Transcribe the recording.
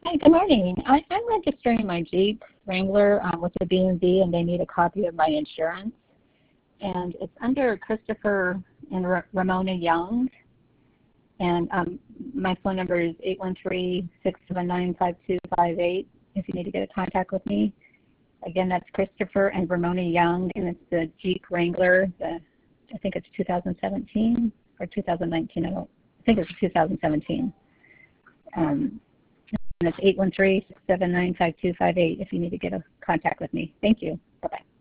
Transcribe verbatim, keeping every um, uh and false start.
Hi, good morning. I, I'm registering my Jeep Wrangler um, with the B and B, and they need a copy of my insurance. And it's under Christopher and R- Ramona Young. And um, my phone number is eight one three, six seven nine, five two five eight if you need to get in contact with me. Again, that's Christopher and Ramona Young, and it's the Jeep Wrangler. The, I think it's two thousand seventeen or two thousand nineteen. I don't. I think it's two thousand seventeen. Um, and it's eight one three, six seven nine, five two five eight if you need to get in contact with me. Thank you. Bye-bye.